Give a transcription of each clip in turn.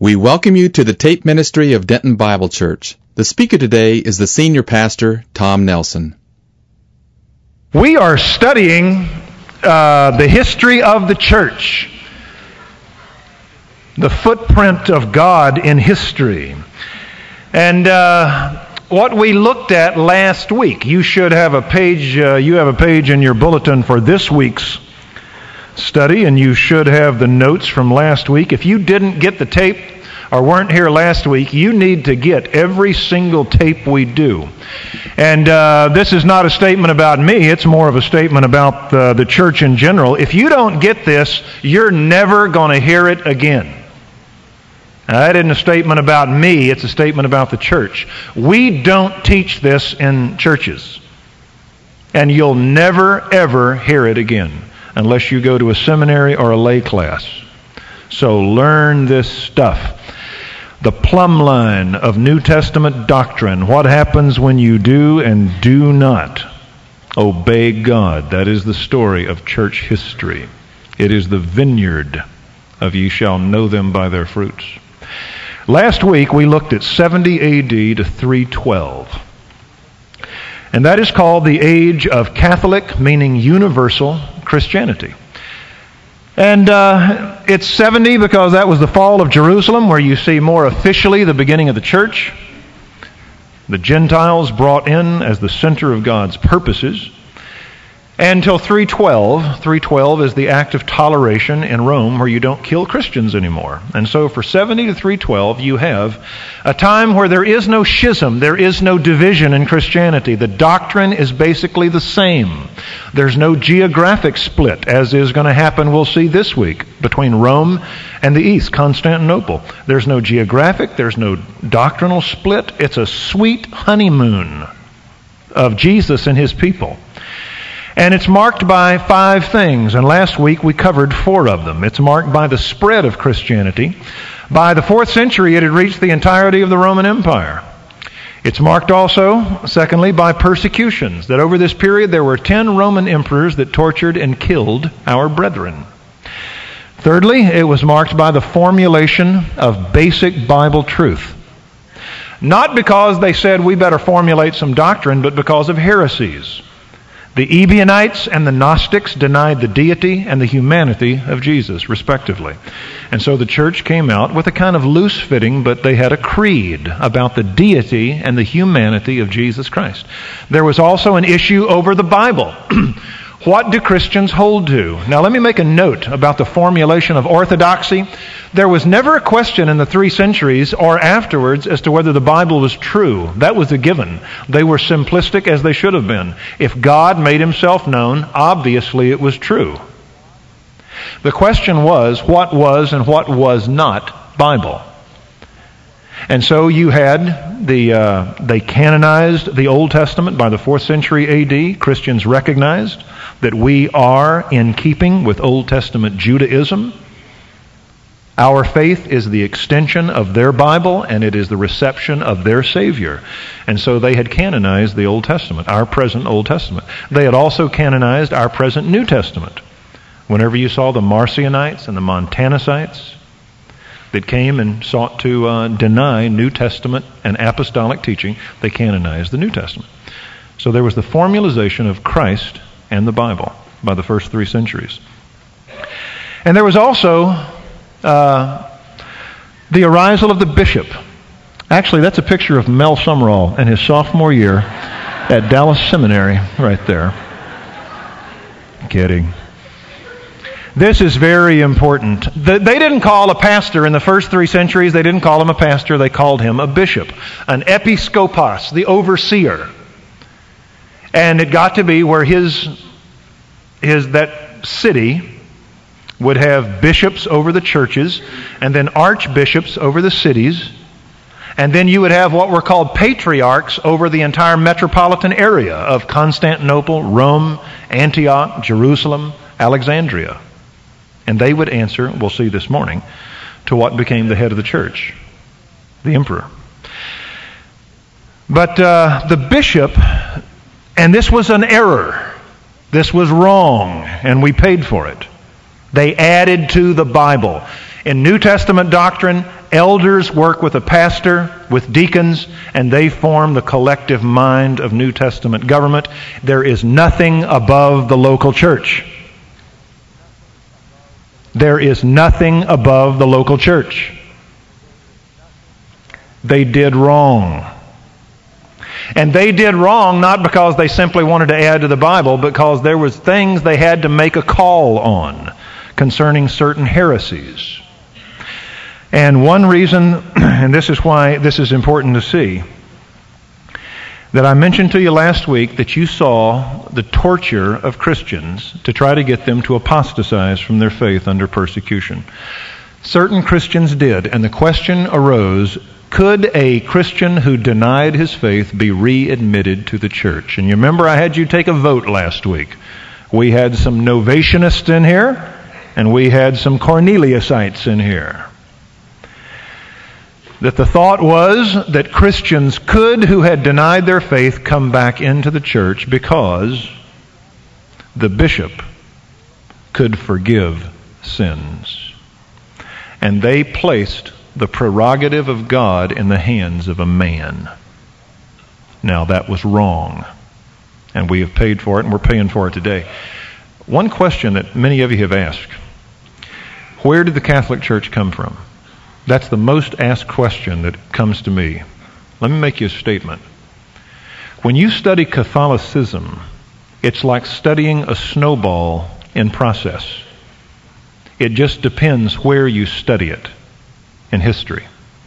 We welcome you to the tape ministry of Denton Bible Church. The speaker today is the senior pastor, Tom Nelson. We are studying the history of the church, the footprint of God in history. And what we looked at last week, you should have a page. You have a page in your bulletin for this week's study, and you should have the notes from last week. If you didn't get the tape or weren't here last week, you need to get every single tape we do. And this is not a statement about me, it's more of a statement about the church in general. If you don't get this, you're never going to hear it again. Now, that isn't a statement about me, it's a statement about the church. We don't teach this in churches. And you'll never, ever hear it again, unless you go to a seminary or a lay class. So learn this stuff. The plumb line of New Testament doctrine. What happens when you do and do not obey God? That is the story of church history. It is the vineyard of ye shall know them by their fruits. Last week we looked at 70 A.D. to 312. And that is called the age of Catholic, meaning universal Christianity. And it's 70 because that was the fall of Jerusalem, where you see more officially the beginning of the church. The Gentiles brought in as the center of God's purposes. Until 312. 312 is the act of toleration in Rome, where you don't kill Christians anymore. And so for 70 to 312, you have a time where there is no schism, there is no division in Christianity. The doctrine is basically the same. There's no geographic split, as is going to happen, we'll see this week, between Rome and the East, Constantinople. There's no geographic, there's no doctrinal split. It's a sweet honeymoon of Jesus and his people. And it's marked by 5 things, and last week we covered 4 of them. It's marked by the spread of Christianity. By the 4th century, it had reached the entirety of the Roman Empire. It's marked also, secondly, by persecutions, that over this period there were 10 Roman emperors that tortured and killed our brethren. Thirdly, it was marked by the formulation of basic Bible truth. Not because they said we better formulate some doctrine, but because of heresies. The Ebionites and the Gnostics denied the deity and the humanity of Jesus, respectively. And so the church came out with a kind of loose-fitting, but they had a creed about the deity and the humanity of Jesus Christ. There was also an issue over the Bible. What do Christians hold to? Now let me make a note about the formulation of orthodoxy. There was never a question in the 3 centuries or afterwards as to whether the Bible was true. That was a given. They were simplistic as they should have been. If God made himself known, obviously it was true. The question was what was and what was not Bible. And so you had they canonized the Old Testament by the 4th century A.D. Christians recognized that we are in keeping with Old Testament Judaism. Our faith is the extension of their Bible, and it is the reception of their Savior. And so they had canonized the Old Testament, our present Old Testament. They had also canonized our present New Testament. Whenever you saw the Marcionites and the Montanicites that came and sought to deny New Testament and apostolic teaching, they canonized the New Testament. So there was the formalization of Christ and the Bible by the first 3 centuries. And there was also the arisal of the bishop. Actually, that's a picture of Mel Sumrall in his sophomore year at Dallas Seminary, right there. Kidding. This is very important. They didn't call a pastor in the first 3 centuries, they didn't call him a pastor, they called him a bishop, an episkopos, the overseer. And it got to be where that city would have bishops over the churches, and then archbishops over the cities, and then you would have what were called patriarchs over the entire metropolitan area of Constantinople, Rome, Antioch, Jerusalem, Alexandria. And they would answer, we'll see this morning, to what became the head of the church, the emperor. But the bishop, and this was an error, this was wrong, and we paid for it. They added to the Bible. In New Testament doctrine, Elders work with a pastor, with deacons, and they form the collective mind of New Testament government. There is nothing above the local church. There is nothing above the local church. They did wrong. And they did wrong not because they simply wanted to add to the Bible, but because there was things they had to make a call on concerning certain heresies. And one reason, and this is why this is important to see, that I mentioned to you last week that you saw the torture of Christians to try to get them to apostatize from their faith under persecution. Certain Christians did, and the question arose, could a Christian who denied his faith be readmitted to the church? And you remember I had you take a vote last week. We had some Novatianists in here, and we had some Corneliusites in here. That the thought was that Christians could, who had denied their faith, come back into the church because the bishop could forgive sins. And they placed the prerogative of God in the hands of a man. Now that was wrong. And we have paid for it, and we're paying for it today. One question that many of you have asked: where did the Catholic Church come from? That's the most asked question that comes to me. Let me make you a statement. When you study Catholicism, it's like studying a snowball in process. It just depends where you study it in history.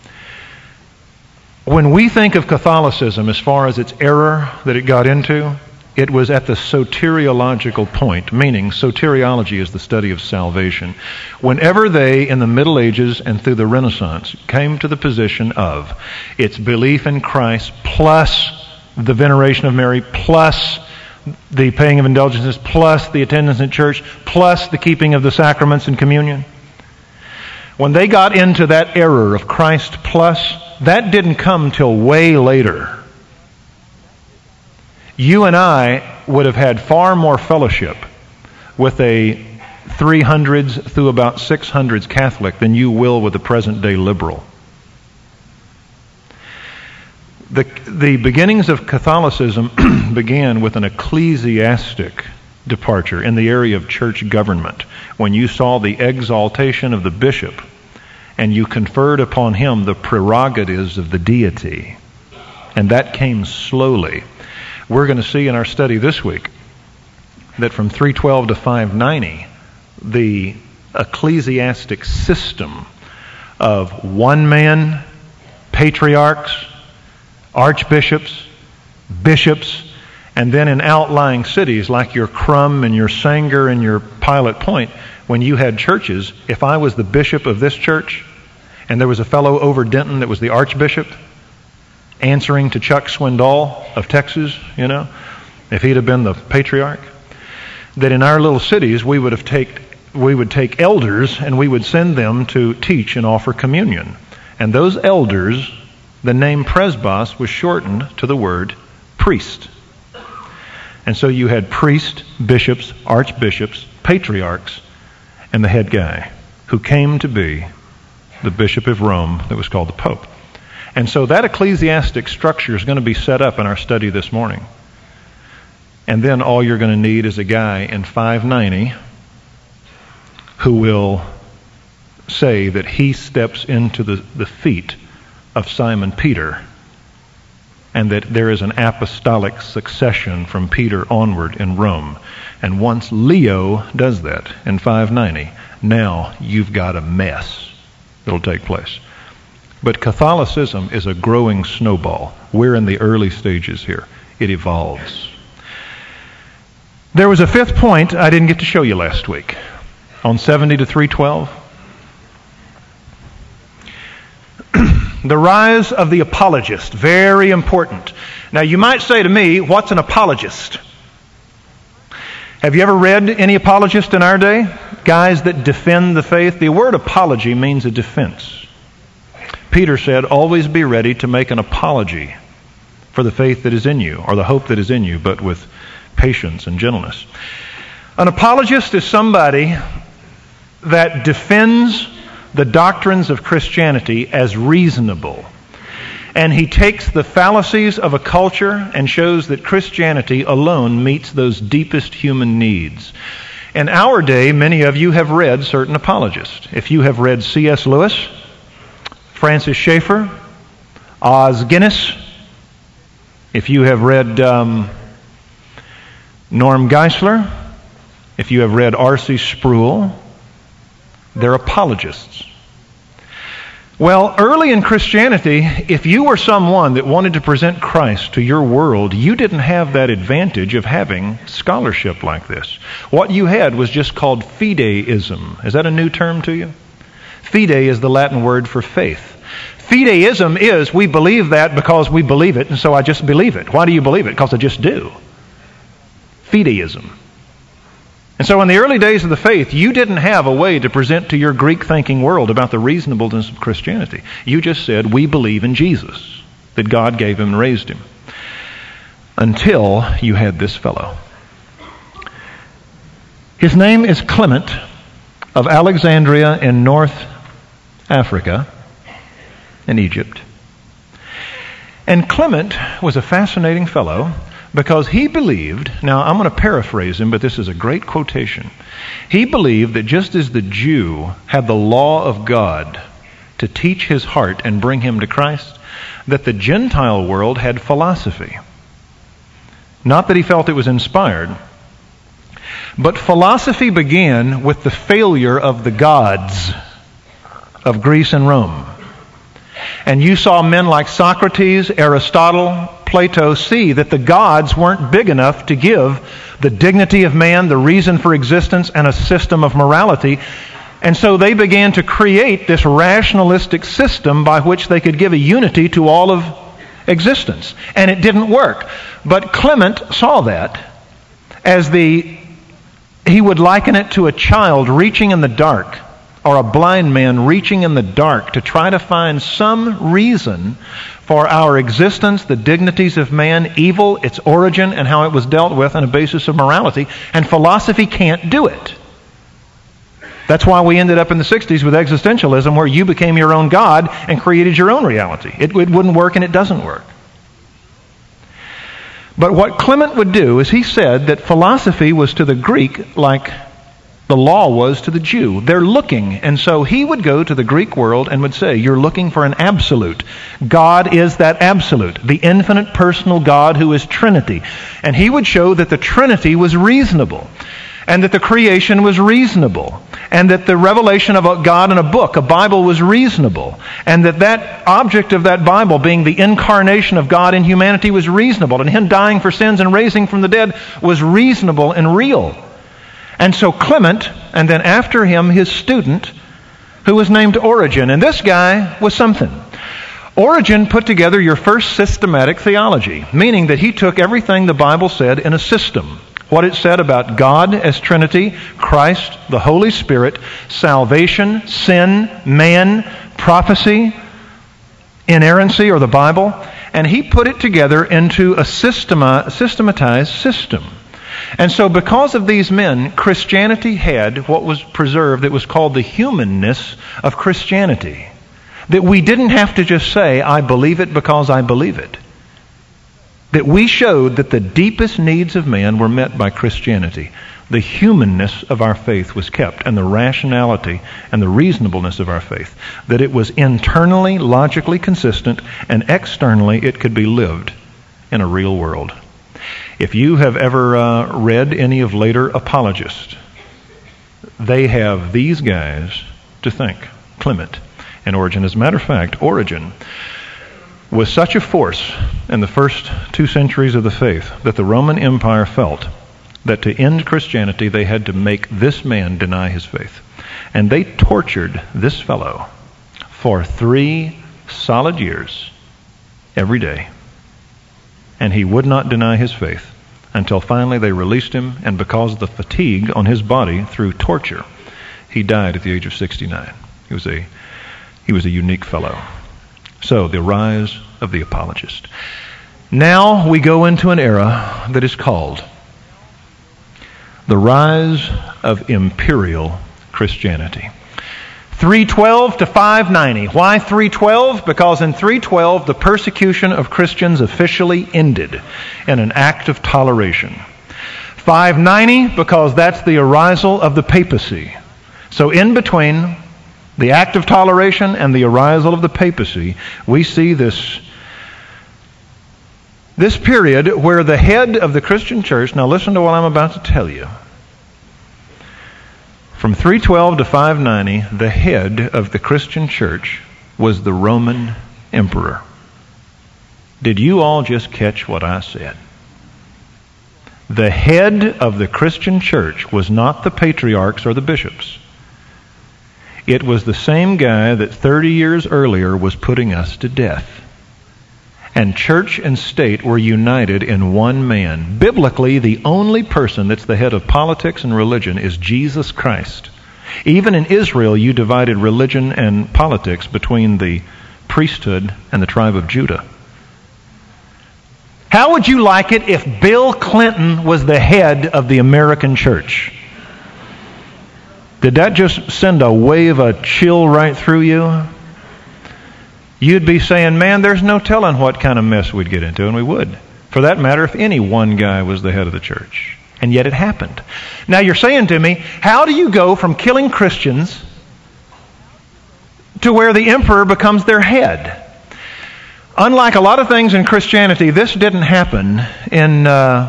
When we think of Catholicism as far as its error that it got into, it was at the soteriological point, meaning soteriology is the study of salvation. Whenever they, in the Middle Ages and through the Renaissance, came to the position of its belief in Christ plus the veneration of Mary plus the paying of indulgences plus the attendance in church plus the keeping of the sacraments and communion, when they got into that error of Christ plus, that didn't come till way later. You and I would have had far more fellowship with a 300s through about 600s Catholic than you will with a present-day liberal. The beginnings of Catholicism began with an ecclesiastic departure in the area of church government, when you saw the exaltation of the bishop and you conferred upon him the prerogatives of the deity. And that came slowly. We're going to see in our study this week that from 312 to 590, the ecclesiastic system of one-man patriarchs, archbishops, bishops, and then in outlying cities like your Crum and your Sanger and your Pilot Point, when you had churches, if I was the bishop of this church and there was a fellow over Denton that was the archbishop, answering to Chuck Swindoll of Texas, if he'd have been the patriarch, that in our little cities we would take elders and we would send them to teach and offer communion. And those elders, the name presbos was shortened to the word priest. And so you had priests, bishops, archbishops, patriarchs, and the head guy, who came to be the Bishop of Rome that was called the Pope. And so that ecclesiastic structure is going to be set up in our study this morning. And then all you're going to need is a guy in 590 who will say that he steps into the feet of Simon Peter, and that there is an apostolic succession from Peter onward in Rome. And once Leo does that in 590, now you've got a mess that'll take place. But Catholicism is a growing snowball. We're in the early stages here. It evolves. There was a fifth point I didn't get to show you last week on 70 to 312. The rise of the apologist. Very important. Now you might say to me, what's an apologist? Have you ever read any apologist in our day? Guys that defend the faith? The word apology means a defense. Peter said, always be ready to make an apology for the faith that is in you, or the hope that is in you, but with patience and gentleness. An apologist is somebody that defends the doctrines of Christianity as reasonable. And he takes the fallacies of a culture and shows that Christianity alone meets those deepest human needs. In our day, many of you have read certain apologists. If you have read C.S. Lewis, Francis Schaeffer, Os Guinness, if you have read Norm Geisler, if you have read R.C. Sproul, they're apologists. Well, early in Christianity, if you were someone that wanted to present Christ to your world, you didn't have that advantage of having scholarship like this. What you had was just called fideism. Is that a new term to you? Fide is the Latin word for faith. Fideism is, we believe that because we believe it, and so I just believe it. Why do you believe it? Because I just do. Fideism. And so in the early days of the faith, you didn't have a way to present to your Greek-thinking world about the reasonableness of Christianity. You just said, we believe in Jesus, that God gave him and raised him. Until you had this fellow. His name is Clement of Alexandria in North Africa, in Egypt. And Clement was a fascinating fellow, because he believed, now I'm going to paraphrase him, but this is a great quotation. He believed that just as the Jew had the law of God to teach his heart and bring him to Christ, that the Gentile world had philosophy. Not that he felt it was inspired, but philosophy began with the failure of the gods of Greece and Rome. And you saw men like Socrates, Aristotle, Plato see that the gods weren't big enough to give the dignity of man, the reason for existence, and a system of morality. And so they began to create this rationalistic system by which they could give a unity to all of existence. And it didn't work. But Clement saw that as he would liken it to a child reaching in the dark, or a blind man reaching in the dark to try to find some reason for our existence, the dignities of man, evil, its origin, and how it was dealt with on a basis of morality. And philosophy can't do it. That's why we ended up in the 60s with existentialism, where you became your own God and created your own reality. It wouldn't work, and it doesn't work. But what Clement would do is he said that philosophy was to the Greek like the law was to the Jew. They're looking. And so he would go to the Greek world and would say, you're looking for an absolute. God is that absolute, the infinite personal God who is Trinity. And he would show that the Trinity was reasonable, and that the creation was reasonable, and that the revelation of a God in a book, a Bible, was reasonable, and that object of that Bible being the incarnation of God in humanity was reasonable, and him dying for sins and raising from the dead was reasonable and real. And so Clement, and then after him his student, who was named Origen, and this guy was something. Origen put together your first systematic theology, meaning that he took everything the Bible said in a system. What it said about God as Trinity, Christ, the Holy Spirit, salvation, sin, man, prophecy, inerrancy, or the Bible, and he put it together into a systematized system. And so because of these men, Christianity had what was preserved that was called the humanness of Christianity. That we didn't have to just say, I believe it because I believe it. That we showed that the deepest needs of man were met by Christianity. The humanness of our faith was kept, and the rationality and the reasonableness of our faith. That it was internally, logically consistent, and externally it could be lived in a real world. If you have ever read any of later apologists, they have these guys to thank, Clement and Origen. As a matter of fact, Origen was such a force in the first 2 centuries of the faith that the Roman Empire felt that to end Christianity they had to make this man deny his faith. And they tortured this fellow for 3 solid years every day. And he would not deny his faith until finally they released him, and because of the fatigue on his body through torture, he died at the age of 69. He was a unique fellow. So, the rise of the apologist. Now we go into an era that is called the rise of imperial Christianity. 312 to 590. Why 312? Because in 312 the persecution of Christians officially ended in an act of toleration. 590 because that's the arisal of the papacy. So in between the act of toleration and the arisal of the papacy, we see this period where the head of the Christian church, now listen to what I'm about to tell you. From 312 to 590, the head of the Christian church was the Roman emperor. Did you all just catch what I said? The head of the Christian church was not the patriarchs or the bishops. It was the same guy that 30 years earlier was putting us to death. And church and state were united in one man. Biblically, the only person that's the head of politics and religion is Jesus Christ. Even in Israel, you divided religion and politics between the priesthood and the tribe of Judah. How would you like it if Bill Clinton was the head of the American church? Did that just send a wave of chill right through you? You'd be saying, man, there's no telling what kind of mess we'd get into, and we would. For that matter, if any one guy was the head of the church. And yet it happened. Now you're saying to me, how do you go from killing Christians to where the emperor becomes their head? Unlike a lot of things in Christianity, this didn't happen in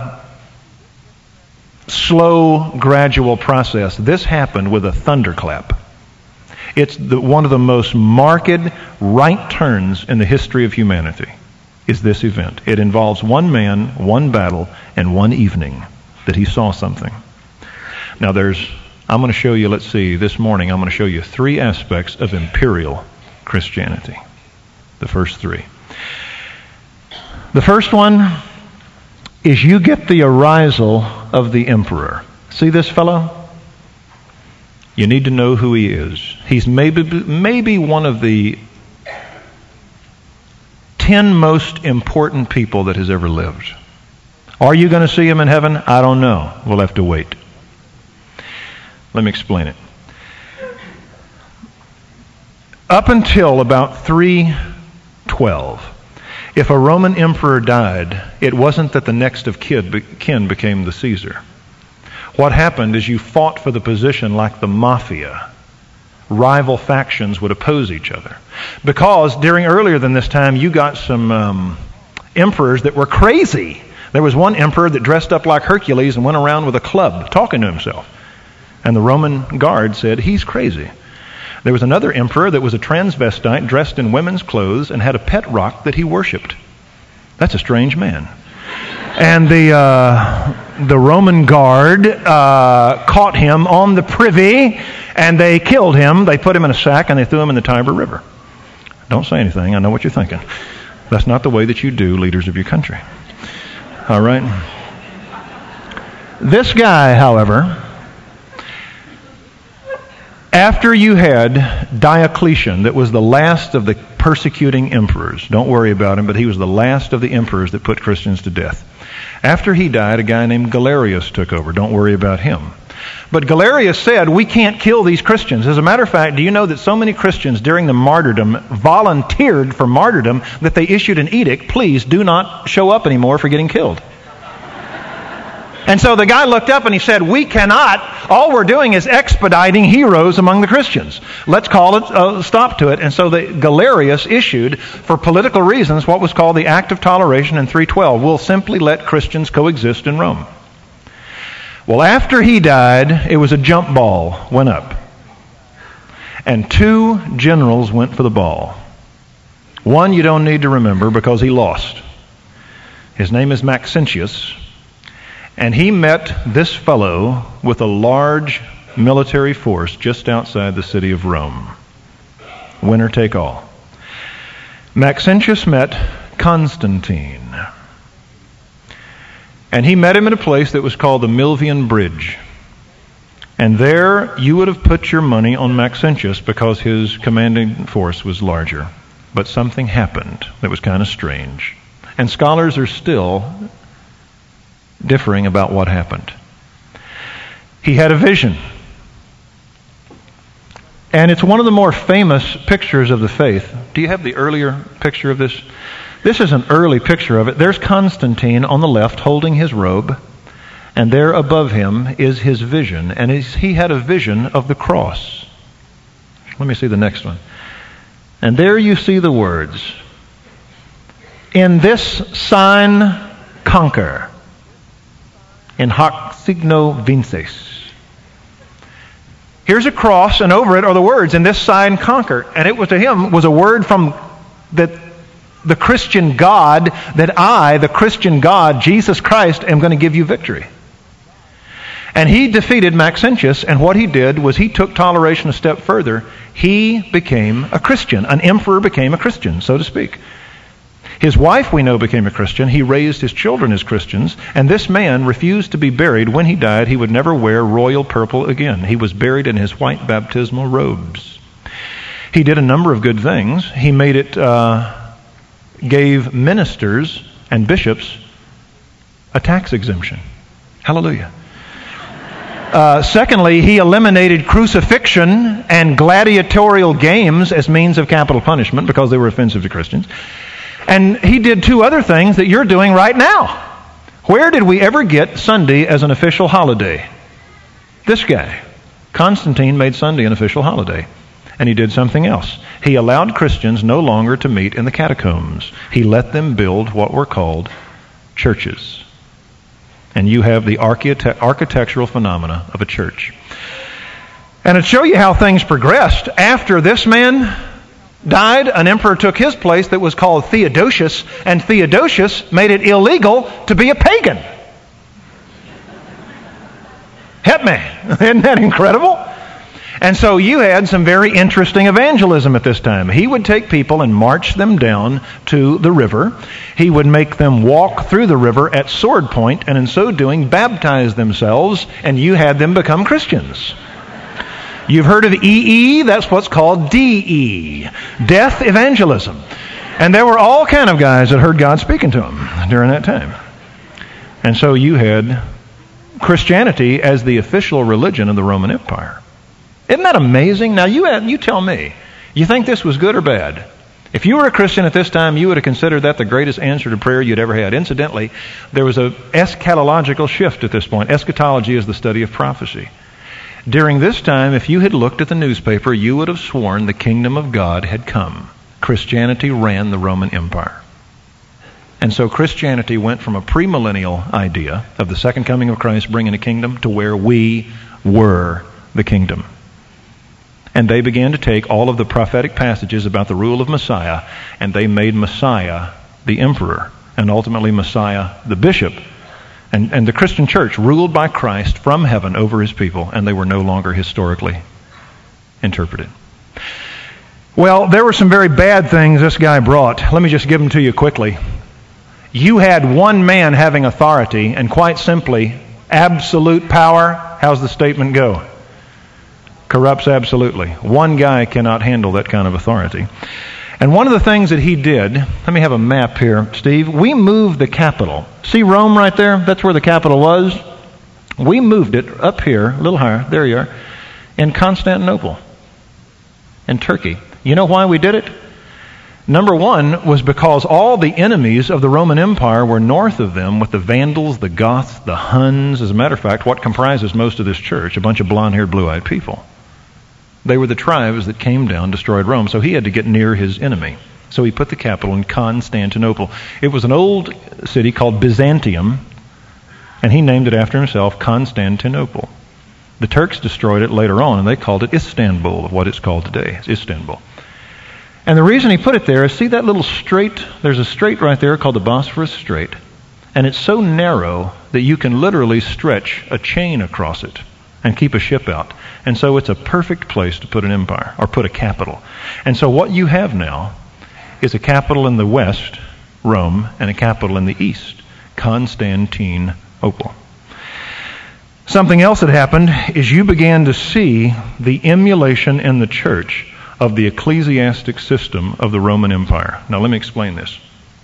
slow, gradual process. This happened with a thunderclap. It's one of the most marked right turns in the history of humanity is this event. It involves one man, one battle, and one evening that he saw something. Now I'm going to show you, this morning I'm going to show you 3 aspects of imperial Christianity. The first 3. The first one is you get the arisal of the emperor. See this fellow? You need to know who he is. He's maybe one of the 10 most important people that has ever lived. Are you going to see him in heaven? I don't know. We'll have to wait. Let me explain it. Up until about 312, if a Roman emperor died, it wasn't that the next of kin became the Caesar. What happened is you fought for the position like the mafia. Rival factions would oppose each other. Because earlier than this time, you got some emperors that were crazy. There was one emperor that dressed up like Hercules and went around with a club talking to himself. And the Roman guard said, he's crazy. There was another emperor that was a transvestite dressed in women's clothes and had a pet rock that he worshipped. That's a strange man. And the Roman guard caught him on the privy, and they killed him. They put him in a sack, and they threw him in the Tiber River. Don't say anything. I know what you're thinking. That's not the way that you do leaders of your country. All right? This guy, however, after you had Diocletian, that was the last of the persecuting emperors. Don't worry about him, but he was the last of the emperors that put Christians to death. After he died, a guy named Galerius took over. Don't worry about him. But Galerius said, we can't kill these Christians. As a matter of fact, do you know that so many Christians during the martyrdom volunteered for martyrdom that they issued an edict, please do not show up anymore for getting killed. And so the guy looked up and he said, we cannot, all we're doing is expediting heroes among the Christians. Let's call it a stop to it. And so Galerius issued, for political reasons, what was called the Act of Toleration in 312. We'll simply let Christians coexist in Rome. Well, after he died, it was a jump ball went up. And 2 generals went for the ball. One you don't need to remember because he lost. His name is Maxentius. And he met this fellow with a large military force just outside the city of Rome. Winner take all. Maxentius met Constantine. And he met him at a place that was called the Milvian Bridge. And there you would have put your money on Maxentius because his commanding force was larger. But something happened that was kind of strange. And scholars are still differing about what happened. He had a vision. And it's one of the more famous pictures of the faith. Do you have the earlier picture of this? This is an early picture of it. There's Constantine on the left holding his robe, and there above him is his vision. And he had a vision of the cross. Let me see the next one. And there you see the words, "In this sign conquer, in hoc signo vinces." Here's a cross, and over it are the words, "In this sign conquer." And it was to him was a word from that the Christian God, that I, the Christian God, Jesus Christ, am going to give you victory. And he defeated Maxentius, and what he did was he took toleration a step further. He became a Christian. An emperor became a Christian, so to speak. His wife, we know, became a Christian. He raised his children as Christians. And this man refused to be buried. When he died, he would never wear royal purple again. He was buried in his white baptismal robes. He did a number of good things. He made it, gave ministers and bishops a tax exemption. Hallelujah. Secondly, he eliminated crucifixion and gladiatorial games as means of capital punishment because they were offensive to Christians. And he did two other things that you're doing right now. Where did we ever get Sunday as an official holiday? This guy, Constantine, made Sunday an official holiday. And he did something else. He allowed Christians no longer to meet in the catacombs. He let them build what were called churches. And you have the architectural phenomena of a church. And to show you how things progressed, after this man died, an emperor took his place that was called Theodosius, and Theodosius made it illegal to be a pagan. Hit me. Isn't that incredible? And so you had some very interesting evangelism at this time. He would take people and march them down to the river. He would make them walk through the river at sword point, and in so doing, baptize themselves, and you had them become Christians. You've heard of EE? That's what's called DE, death evangelism. And there were all kind of guys that heard God speaking to them during that time. And so you had Christianity as the official religion of the Roman Empire. Isn't that amazing? Now you tell me, you think this was good or bad? If you were a Christian at this time, you would have considered that the greatest answer to prayer you'd ever had. Incidentally, there was an eschatological shift at this point. Eschatology is the study of prophecy. During this time, if you had looked at the newspaper, you would have sworn the kingdom of God had come. Christianity ran the Roman Empire. And so Christianity went from a premillennial idea of the second coming of Christ bringing a kingdom to where we were the kingdom. And they began to take all of the prophetic passages about the rule of Messiah, and they made Messiah the emperor, and ultimately Messiah the bishop. And the Christian church ruled by Christ from heaven over his people, and they were no longer historically interpreted. Well, there were some very bad things this guy brought. Let me just give them to you quickly. You had one man having authority, and quite simply, absolute power. How's the statement go? Corrupts absolutely. One guy cannot handle that kind of authority. And one of the things that he did, let me have a map here, Steve. We moved the capital. See Rome right there? That's where the capital was. We moved it up here, a little higher, there you are, in Constantinople, in Turkey. You know why we did it? Number one was because all the enemies of the Roman Empire were north of them with the Vandals, the Goths, the Huns. As a matter of fact, what comprises most of this church? A bunch of blonde-haired, blue-eyed people. They were the tribes that came down, destroyed Rome, so he had to get near his enemy. So he put the capital in Constantinople. It was an old city called Byzantium, and he named it after himself, Constantinople. The Turks destroyed it later on, and they called it Istanbul, what it's called today. It's Istanbul. And the reason he put it there is, see that little strait? There's a strait right there called the Bosphorus Strait. And it's so narrow that you can literally stretch a chain across it and keep a ship out. And so it's a perfect place to put an empire, or put a capital. And so what you have now is a capital in the west, Rome, and a capital in the east, Constantinople. Something else that happened is you began to see the emulation in the church of the ecclesiastic system of the Roman Empire. Now let me explain this.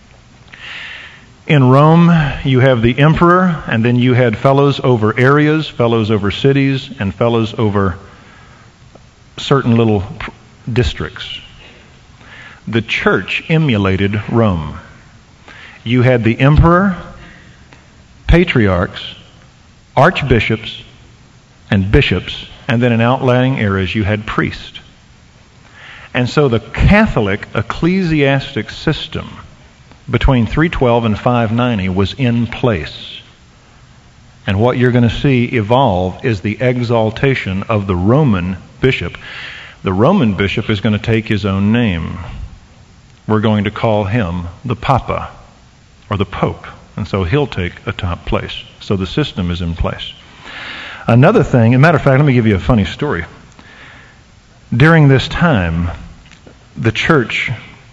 In Rome, you have the emperor, and then you had fellows over areas, fellows over cities, and fellows over certain little districts. The church emulated Rome. You had the emperor, patriarchs, archbishops, and bishops, and then in outlying areas you had priests. And so the Catholic ecclesiastic system between 312 and 590 was in place. And what you're going to see evolve is the exaltation of the Roman bishop. The Roman bishop is going to take his own name. We're going to call him the Papa or the Pope. And so he'll take a top place. So the system is in place. Another thing, as a matter of fact, let me give you a funny story. During this time, the church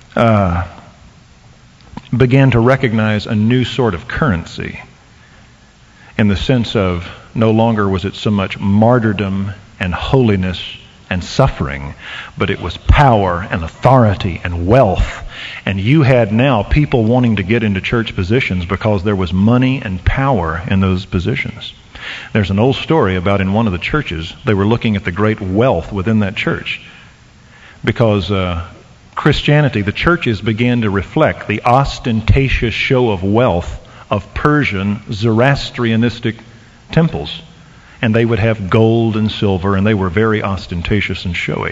began to recognize a new sort of currency, in the sense of no longer was it so much martyrdom and holiness and suffering, but it was power and authority and wealth. And you had now people wanting to get into church positions because there was money and power in those positions. There's an old story about in one of the churches, they were looking at the great wealth within that church. Because Christianity, the churches began to reflect the ostentatious show of wealth of Persian Zoroastrianistic temples. And they would have gold and silver, and they were very ostentatious and showy.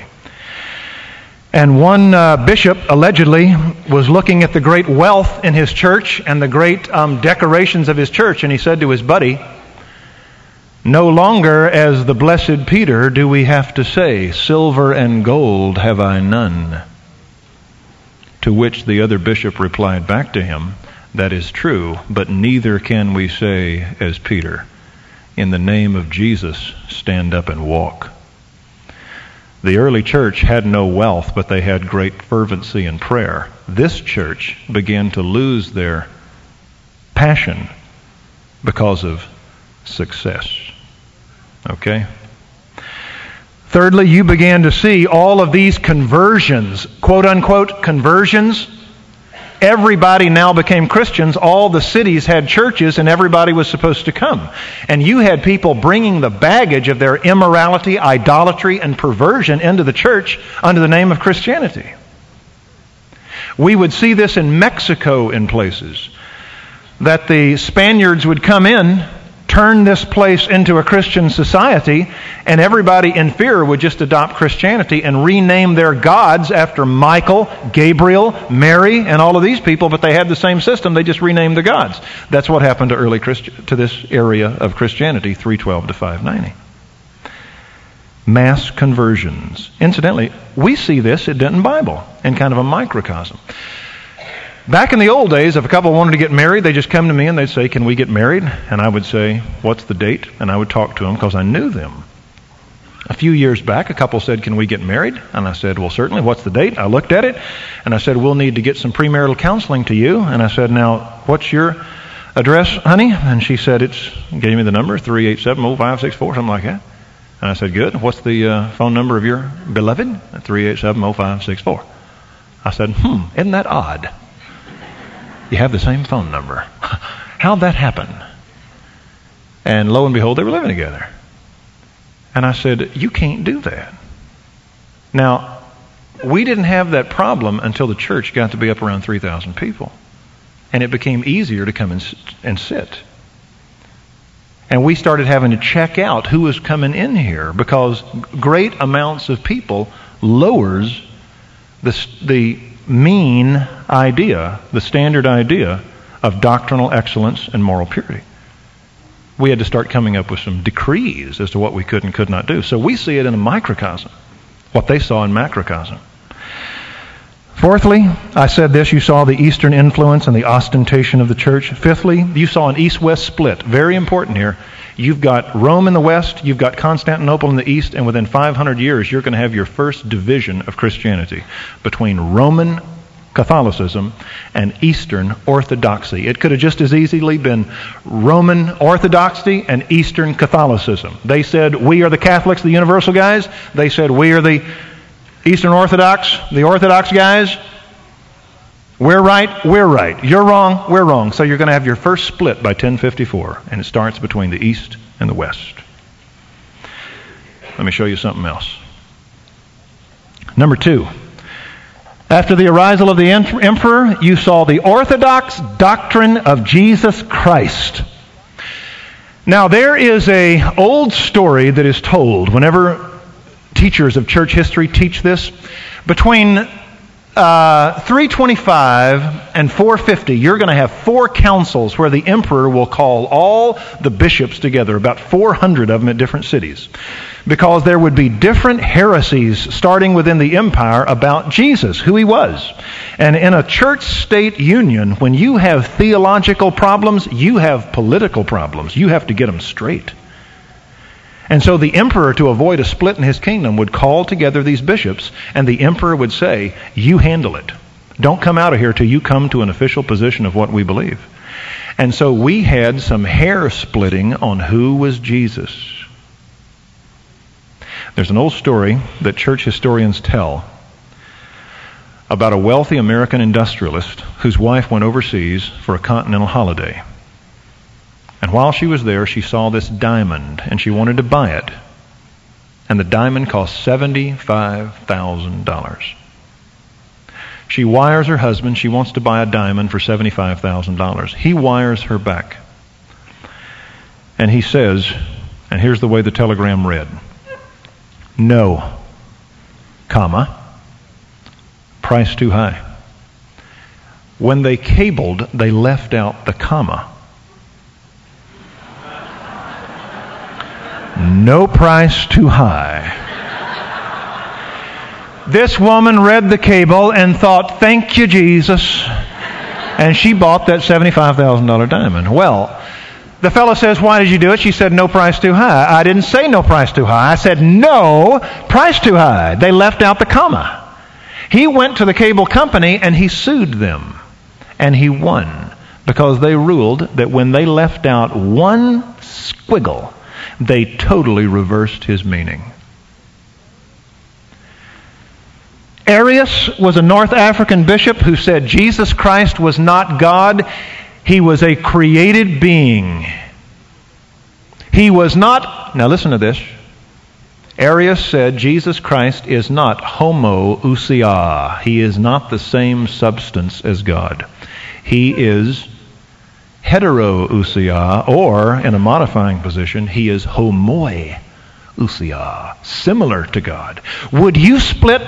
And one bishop allegedly was looking at the great wealth in his church and the great decorations of his church, and he said to his buddy, "No longer as the blessed Peter do we have to say, 'Silver and gold have I none.'" To which the other bishop replied back to him, "That is true, but neither can we say as Peter, 'In the name of Jesus, stand up and walk.'" The early church had no wealth, but they had great fervency in prayer. This church began to lose their passion because of success. Okay? Thirdly, you began to see all of these conversions, quote-unquote conversions. Everybody now became Christians. All the cities had churches, and everybody was supposed to come. And you had people bringing the baggage of their immorality, idolatry, and perversion into the church under the name of Christianity. We would see this in Mexico in places, that the Spaniards would come in, turn this place into a Christian society, and everybody in fear would just adopt Christianity and rename their gods after Michael, Gabriel, Mary, and all of these people, but they had the same system. They just renamed the gods. That's what happened to this area of Christianity, 312 to 590. Mass conversions. Incidentally, we see this at Denton Bible in kind of a microcosm. Back in the old days, if a couple wanted to get married, they'd just come to me and they'd say, "Can we get married?" And I would say, "What's the date?" And I would talk to them because I knew them. A few years back, a couple said, "Can we get married?" And I said, "Well, certainly. What's the date?" I looked at it and I said, "We'll need to get some premarital counseling to you." And I said, "Now, what's your address, honey?" And she said, gave me the number, 387-0564, something like that. And I said, "Good. What's the phone number of your beloved?" 387-0564. I said, "Isn't that odd? You have the same phone number. How'd that happen?" And lo and behold, they were living together. And I said, "You can't do that." Now, we didn't have that problem until the church got to be up around 3,000 people. And it became easier to come and sit. And we started having to check out who was coming in here, because great amounts of people lowers the mean idea, the standard idea of doctrinal excellence and moral purity. We had to start coming up with some decrees as to what we could and could not do. So we see it in a microcosm, what they saw in macrocosm. Fourthly, I said this, you saw the Eastern influence and the ostentation of the church. Fifthly, you saw an East-West split. Very important here. You've got Rome in the west, you've got Constantinople in the east, and within 500 years you're going to have your first division of Christianity between Roman Catholicism and Eastern Orthodoxy. It could have just as easily been Roman Orthodoxy and Eastern Catholicism. They said, "We are the Catholics, the universal guys." They said, "We are the Eastern Orthodox, the Orthodox guys. We're right, we're right. You're wrong, we're wrong." So you're going to have your first split by 1054, and it starts between the East and the West. Let me show you something else. Number 2. After the arisal of the emperor, you saw the orthodox doctrine of Jesus Christ. Now, there is an old story that is told whenever teachers of church history teach this. Between 325 and 450, you're going to have 4 councils where the emperor will call all the bishops together, about 400 of them at different cities, because there would be different heresies starting within the empire about Jesus, who he was. And in a church-state union, when you have theological problems, you have political problems. You have to get them straight. And so the emperor, to avoid a split in his kingdom, would call together these bishops, and the emperor would say, you handle it. Don't come out of here till you come to an official position of what we believe. And so we had some hair splitting on who was Jesus. There's an old story that church historians tell about a wealthy American industrialist whose wife went overseas for a continental holiday. And while she was there, she saw this diamond, and she wanted to buy it. And the diamond cost $75,000. She wires her husband. She wants to buy a diamond for $75,000. He wires her back. And he says, and here's the way the telegram read, no, comma, price too high. When they cabled, they left out the comma. No price too high. This woman read the cable and thought, thank you, Jesus. And she bought that $75,000 diamond. Well, the fellow says, why did you do it? She said, no price too high. I didn't say no price too high. I said, no price too high. They left out the comma. He went to the cable company and he sued them. And he won, because they ruled that when they left out one squiggle, they totally reversed his meaning. Arius was a North African bishop who said Jesus Christ was not God. He was a created being. He was not, now listen to this. Arius said Jesus Christ is not homoousia. He is not the same substance as God. He is heterousia, or in a modifying position, he is homoousia, similar to God. Would you split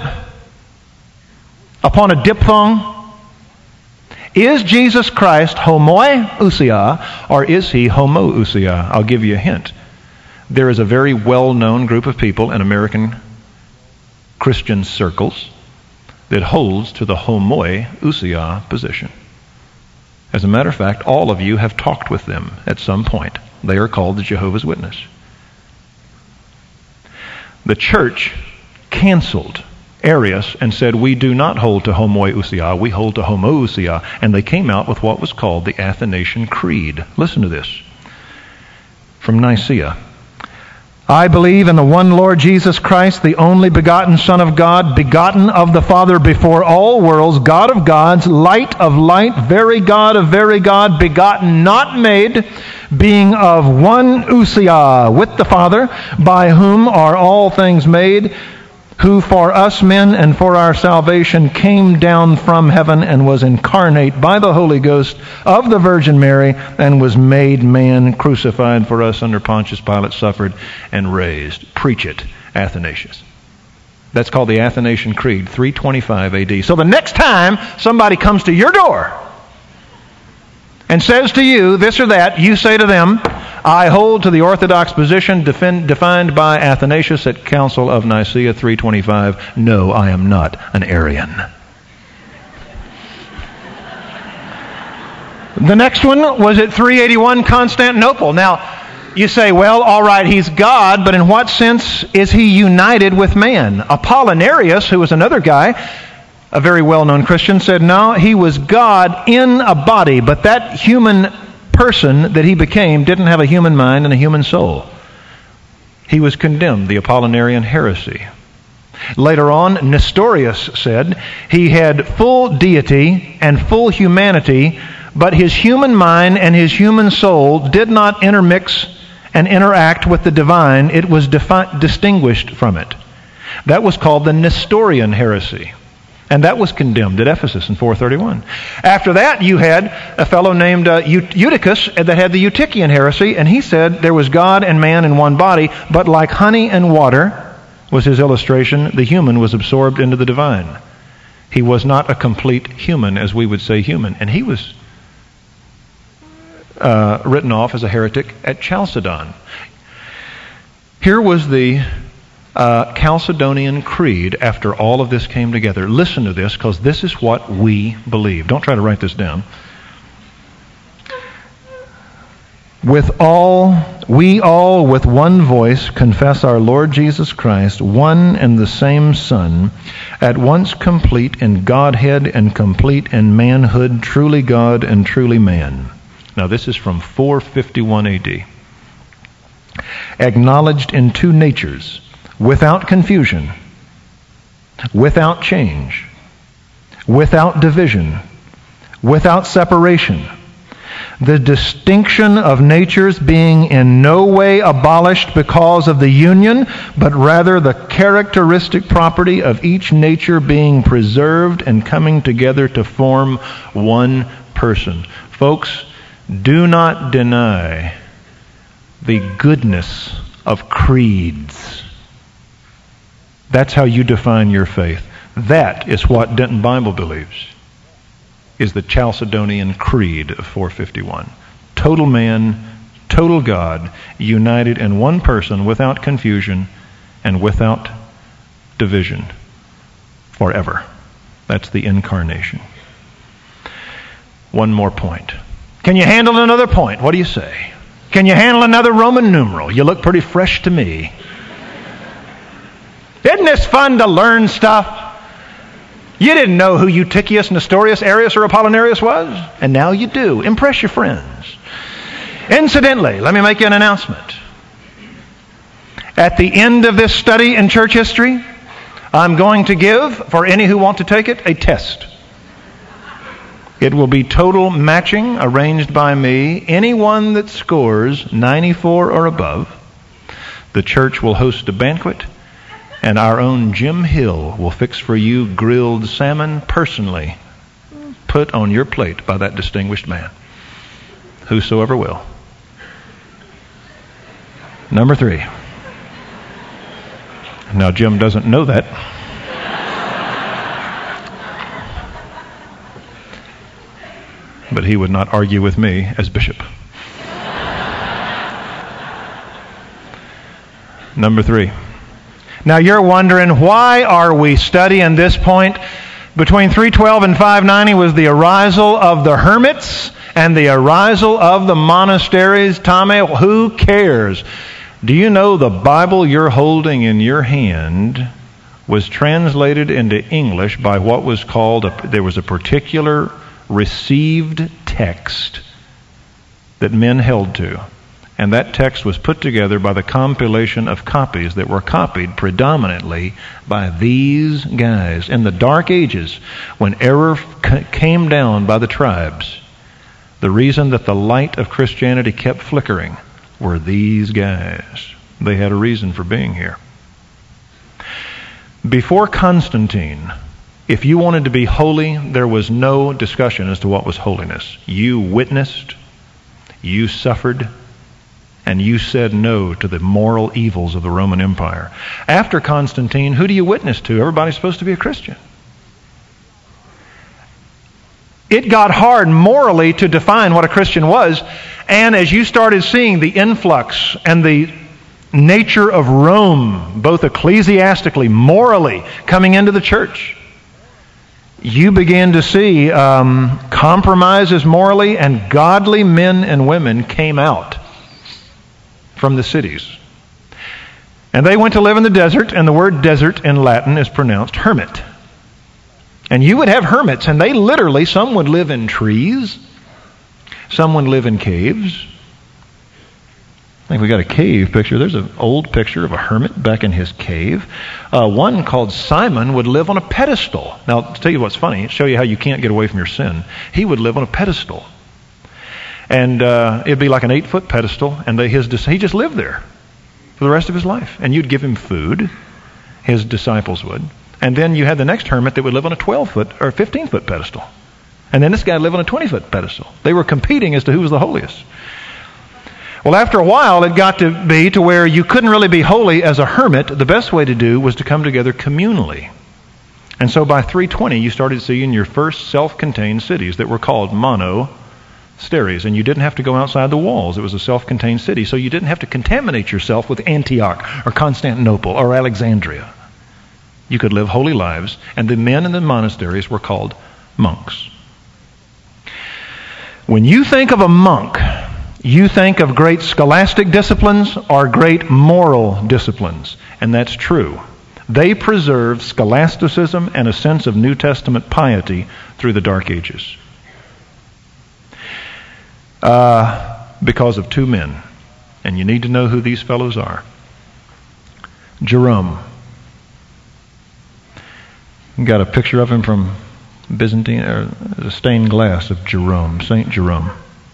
upon a diphthong? Is Jesus Christ homoousia, or is he homoousia? I'll give you a hint. There is a very well-known group of people in American Christian circles that holds to the homoousia position. As a matter of fact, all of you have talked with them at some point. They are called the Jehovah's Witness. The church canceled Arius and said, we do not hold to homoousia, we hold to homoousia. And they came out with what was called the Athanasian Creed. Listen to this. From Nicaea. I believe in the one Lord Jesus Christ, the only begotten Son of God, begotten of the Father before all worlds, God of gods, light of light, very God of very God, begotten, not made, being of one ousia with the Father, by whom are all things made, who for us men and for our salvation came down from heaven and was incarnate by the Holy Ghost of the Virgin Mary and was made man, crucified for us under Pontius Pilate, suffered and raised. Preach it, Athanasius. That's called the Athanasian Creed, 325 AD. So the next time somebody comes to your door and says to you this or that, you say to them, I hold to the orthodox position defined by Athanasius at Council of Nicaea 325. No, I am not an Arian. The next one was at 381 Constantinople. Now, you say, well, all right, he's God, but in what sense is he united with man? Apollinarius, who was another guy, a very well-known Christian, said, no, he was God in a body, but that human person that he became didn't have a human mind and a human soul. He was condemned, the Apollinarian heresy. Later on, Nestorius said he had full deity and full humanity, but his human mind and his human soul did not intermix and interact with the divine. It was distinguished from it. That was called the Nestorian heresy. And that was condemned at Ephesus in 431. After that, you had a fellow named Eutychus that had the Eutychian heresy, and he said there was God and man in one body, but like honey and water, was his illustration, the human was absorbed into the divine. He was not a complete human, as we would say human. And he was written off as a heretic at Chalcedon. Here was the Chalcedonian Creed after all of this came together. Listen to this, because this is what we believe. Don't try to write this down. We all with one voice confess our Lord Jesus Christ, one and the same Son, at once complete in Godhead and complete in manhood, truly God and truly man. Now this is from 451 AD. Acknowledged in two natures, without confusion, without change, without division, without separation, the distinction of natures being in no way abolished because of the union, but rather the characteristic property of each nature being preserved and coming together to form one person. Folks, do not deny the goodness of creeds. That's how you define your faith. That is what Denton Bible believes, is the Chalcedonian Creed of 451. Total man, total God, united in one person without confusion and without division forever. That's the incarnation. One more point. Can you handle another point? What do you say? Can you handle another Roman numeral? You look pretty fresh to me. Isn't this fun to learn stuff? You didn't know who Eutychius, Nestorius, Arius, or Apollinarius was, and now you do. Impress your friends. Incidentally, let me make you an announcement. At the end of this study in church history, I'm going to give, for any who want to take it, a test. It will be total matching, arranged by me. Anyone that scores 94 or above, the church will host a banquet, and our own Jim Hill will fix for you grilled salmon personally put on your plate by that distinguished man. Whosoever will. Number 3. Now, Jim doesn't know that. But he would not argue with me as bishop. Number 3. Now you're wondering, why are we studying this point? Between 312 and 590 was the arisal of the hermits and the arisal of the monasteries. Tommy, who cares? Do you know the Bible you're holding in your hand was translated into English by what was called, there was a particular received text that men held to. And that text was put together by the compilation of copies that were copied predominantly by these guys. In the Dark Ages, when error came down by the tribes, the reason that the light of Christianity kept flickering were these guys. They had a reason for being here. Before Constantine, if you wanted to be holy, there was no discussion as to what was holiness. You witnessed, you suffered, and you said no to the moral evils of the Roman Empire. After Constantine, who do you witness to? Everybody's supposed to be a Christian. It got hard morally to define what a Christian was, and as you started seeing the influx and the nature of Rome, both ecclesiastically, morally, coming into the church, you began to see compromises morally, and godly men and women came out from the cities. And they went to live in the desert, and the word desert in Latin is pronounced hermit. And you would have hermits, and they literally, some would live in trees, some would live in caves. I think we got a cave picture. There's an old picture of a hermit back in his cave. One called Simon would live on a pedestal. Now, to tell you what's funny, show you how you can't get away from your sin. He would live on a pedestal. And it'd be like an 8-foot pedestal, and he just lived there for the rest of his life. And you'd give him food. his disciples would. And then you had the next hermit that would live on a 12-foot or 15-foot pedestal. And then this guy lived on a 20-foot pedestal. They were competing as to who was the holiest. Well, after a while, it got to be to where you couldn't really be holy as a hermit. The best way to do was to come together communally. And so by 320, you started seeing your first self-contained cities that were called monasteries. And you didn't have to go outside the walls. It was a self-contained city. So you didn't have to contaminate yourself with Antioch or Constantinople or Alexandria. You could live holy lives. And the men in the monasteries were called monks. When you think of a monk, you think of great scholastic disciplines or great moral disciplines. And that's true. They preserved scholasticism and a sense of New Testament piety through the Dark Ages. Because of two men. And you need to know who these fellows are. Jerome. Got a picture of him from Byzantine, or a stained glass of Jerome, St. Jerome.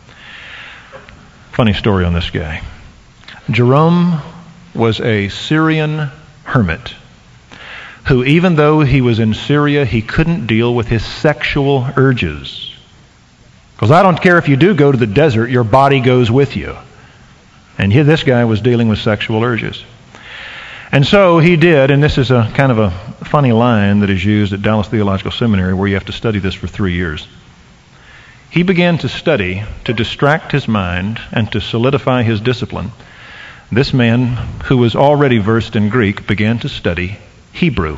Funny story on this guy. Jerome was a Syrian hermit who, even though he was in Syria, he couldn't deal with his sexual urges. Because I don't care if you do go to the desert, your body goes with you. And here this guy was dealing with sexual urges. And so he did, and this is a kind of a funny line that is used at Dallas Theological Seminary where you have to study this for 3 years. He began to study to distract his mind and to solidify his discipline. This man, who was already versed in Greek, began to study Hebrew.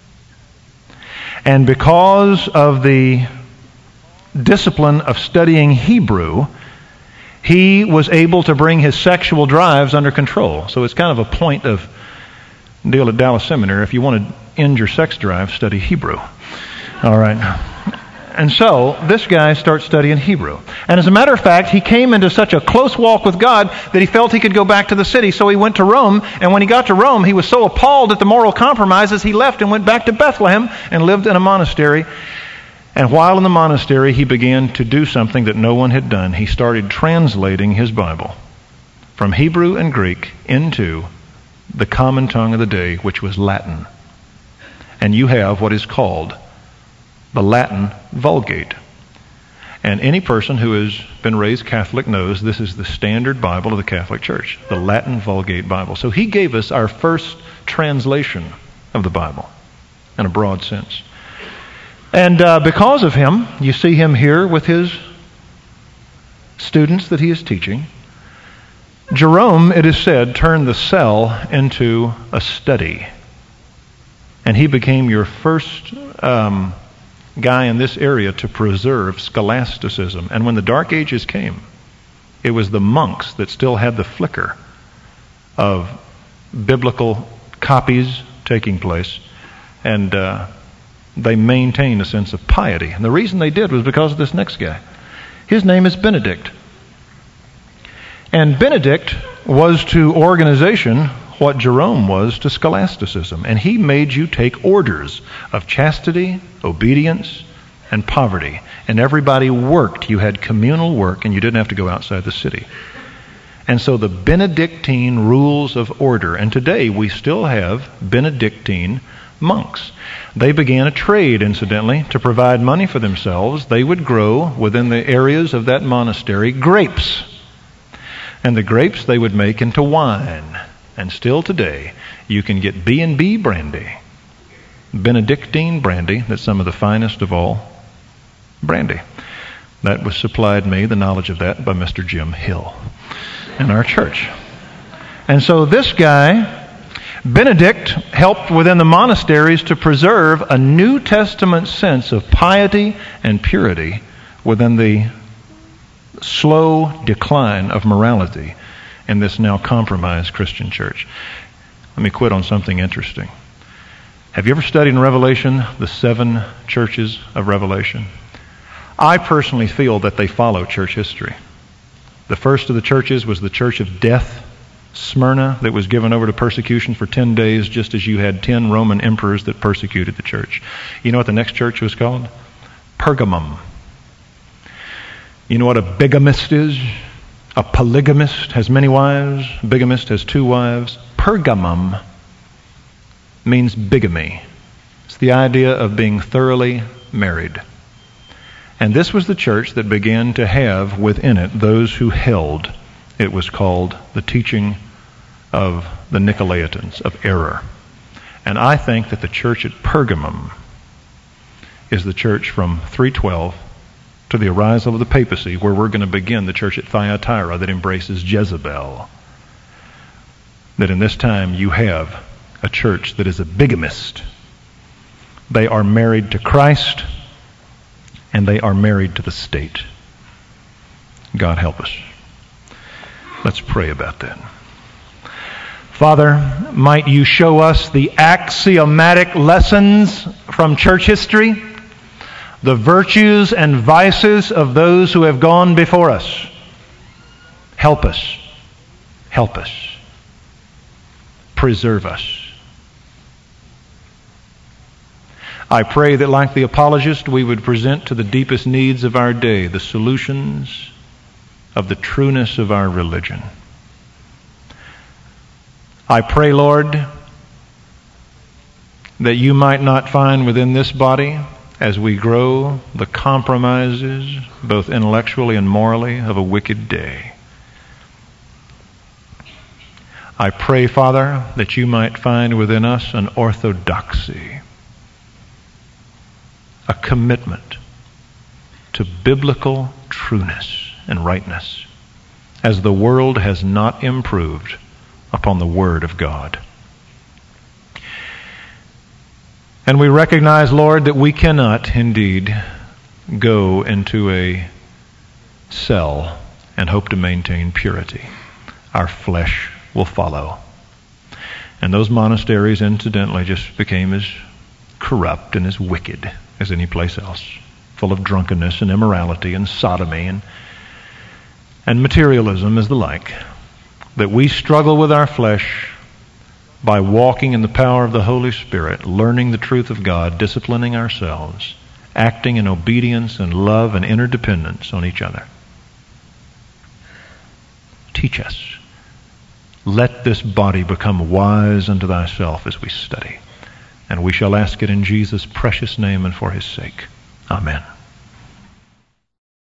And because of the discipline of studying Hebrew, he was able to bring his sexual drives under control. So it's kind of a point of deal at Dallas Seminary. If you want to end your sex drive, study Hebrew. All right. And so this guy starts studying Hebrew. And as a matter of fact, he came into such a close walk with God that he felt he could go back to the city. So he went to Rome. And when he got to Rome, he was so appalled at the moral compromises, he left and went back to Bethlehem and lived in a monastery. And while in the monastery, he began to do something that no one had done. He started translating his Bible from Hebrew and Greek into the common tongue of the day, which was Latin. And you have what is called the Latin Vulgate. And any person who has been raised Catholic knows this is the standard Bible of the Catholic Church, the Latin Vulgate Bible. So he gave us our first translation of the Bible in a broad sense. And because of him, you see him here with his students that he is teaching. Jerome, it is said, turned the cell into a study. And he became your first guy in this area to preserve scholasticism. And when the Dark Ages came, it was the monks that still had the flicker of biblical copies taking place. And they maintained a sense of piety. And the reason they did was because of this next guy. His name is Benedict. And Benedict was to organization what Jerome was to scholasticism. And he made you take orders of chastity, obedience, and poverty. And everybody worked. You had communal work, and you didn't have to go outside the city. And so the Benedictine rules of order. And today we still have Benedictine monks. They began a trade, incidentally, to provide money for themselves. They would grow within the areas of that monastery grapes. And the grapes they would make into wine. And still today, you can get B&B brandy, Benedictine brandy, that's some of the finest of all brandy. That was supplied me, the knowledge of that, by Mr. Jim Hill in our church. And so this guy, Benedict, helped within the monasteries to preserve a New Testament sense of piety and purity within the slow decline of morality in this now compromised Christian church. Let me quit on something interesting. Have you ever studied in Revelation the 7 churches of Revelation? I personally feel that they follow church history. The first of the churches was the church of death, Smyrna, that was given over to persecution for 10 days, just as you had 10 Roman emperors that persecuted the church. You know what the next church was called? Pergamum. You know what a bigamist is? A polygamist has many wives. A bigamist has 2 wives. Pergamum means bigamy. It's the idea of being thoroughly married. And this was the church that began to have within it those who held. It was called the teaching of the Nicolaitans, of error. And I think that the church at Pergamum is the church from 312 to the arisal of the papacy, where we're going to begin the church at Thyatira that embraces Jezebel. That in this time you have a church that is a bigamist. They are married to Christ, and they are married to the state. God help us. Let's pray about that. Father, might you show us the axiomatic lessons from church history, the virtues and vices of those who have gone before us. Help us. Help us. Preserve us. I pray that like the apologist, we would present to the deepest needs of our day the solutions of the trueness of our religion. I pray, Lord, that you might not find within this body, as we grow, the compromises, both intellectually and morally, of a wicked day. I pray, Father, that you might find within us an orthodoxy, a commitment to biblical trueness and rightness, as the world has not improved upon the Word of God. And we recognize, Lord, that we cannot indeed go into a cell and hope to maintain purity. Our flesh will follow. And those monasteries, incidentally, just became as corrupt and as wicked as any place else, full of drunkenness and immorality and sodomy and materialism as the like. That we struggle with our flesh by walking in the power of the Holy Spirit, learning the truth of God, disciplining ourselves, acting in obedience and love and interdependence on each other. Teach us. Let this body become wise unto thyself as we study. And we shall ask it in Jesus' precious name and for his sake. Amen.